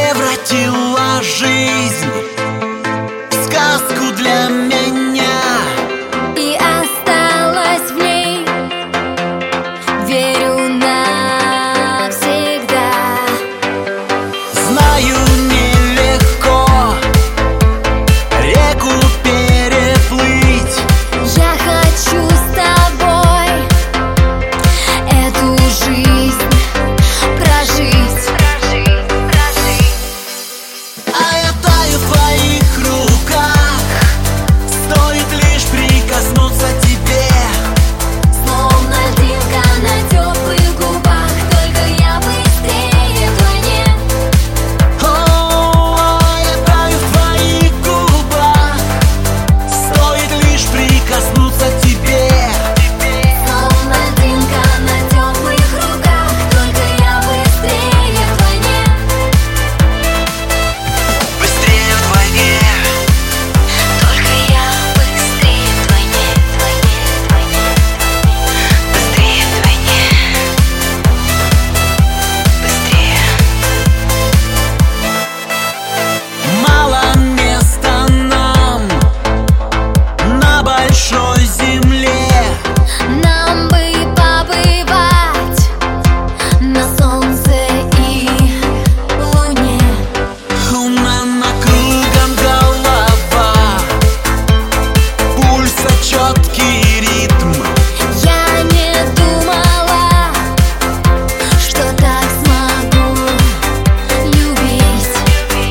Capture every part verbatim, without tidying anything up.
превратила жизнь в сказку для меня. И осталась в ней, верю навсегда. Знаю, нелегко реку переплыть. Я хочу с тобой эту жизнь прожить. А я таю в твоих руках, стоит лишь прикоснуться тебе. Словно льдинка на теплых губах, только я быстрее планет. О, я таю в твоих губах, стоит лишь прикоснуться тебе. Словно льдинка на теплых руках, только я быстрее планет. Быстрее вдвойне, Только я быстрее планет, планет, планет. Быстрее вдвойне. Быстрее. мало места нам на большой земле. Нам бы побывать на солнце и луне. У меня кругом голова, пульса четкий ритм. Я не думала, что так смогу любить.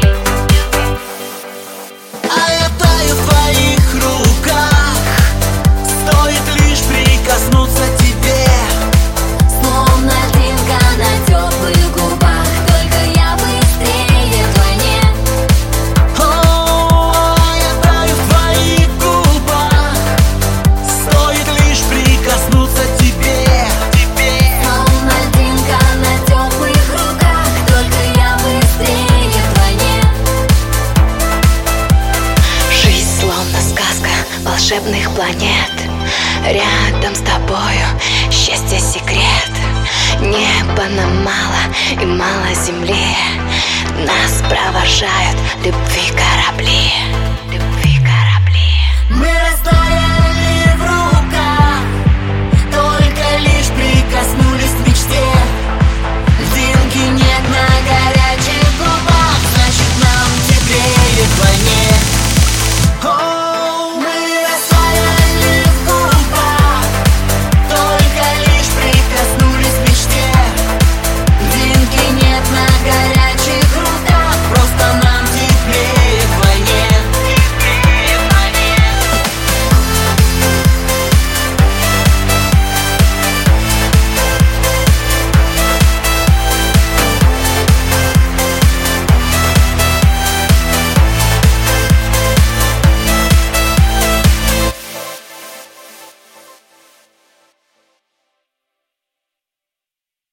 А я таю в твоих руках, стоит лишь прикоснуться тебе. Словно льдинка на теплых губах, только я быстрее планет. О, я таю в твоих губах, стоит лишь прикоснуться тебе. Словно льдинка на теплых руках, только я быстрее планет. Жизнь словно сказка волшебных планет. Рядом с тобою счастье секрет. Неба нам мало и мало земли. Нас провожают любовь